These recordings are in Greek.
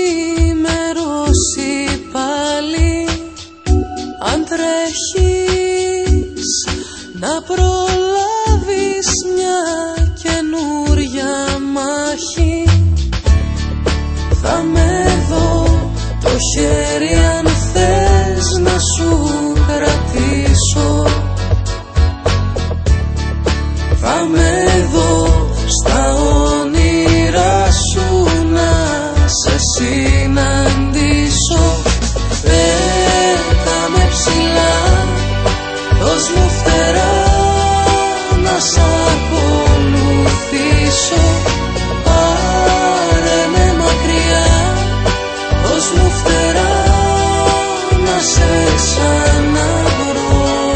ξημερώσει πάλι, αν τρέχεις να προλάβεις μια καινούρια μάχη, θα με δω το χέρι αν θες να σου κρατήσω, θα με δω στα όνειρά σου να σε συναντήσω. Πέταμε ψηλά, δώσ' μου φτερά να σ' ακολουθήσω. Πάρε με μακριά, δώσ' μου φτερά να σε ξαναβρω.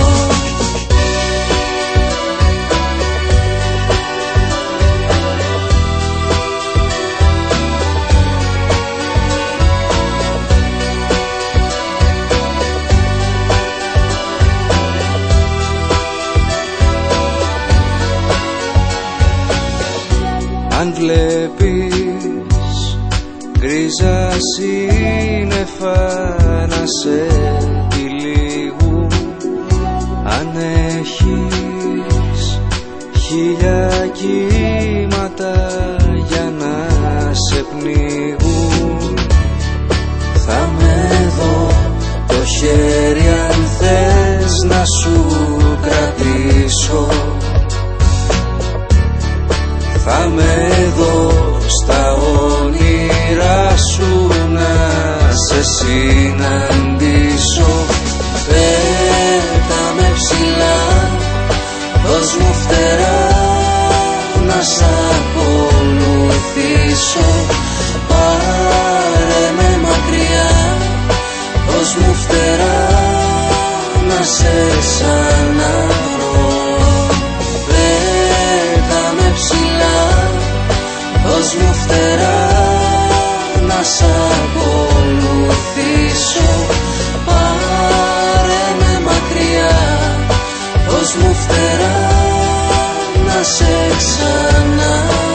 Αν βλέπεις γκρίζα σύννεφα να σε τυλίγουν, αν έχεις χίλια κύματα για να σε πνίγουν, θα με δω το χέρι αν θες να σου κρατήσω, θα με δω στα όνειρά σου να σε συναντήσω. Πέταμε ψηλά, δώσ' μου φτερά να σ' ακολουθήσω. Πάρε με μακριά, δώσ' μου φτερά να σε ξαναβρω. Πέταμε ψηλά, δώσ' μου φτερά να σ' ακολουθήσω. Πάρε με μακριά, δώσ' μου φτερά να σε ξαναβρω.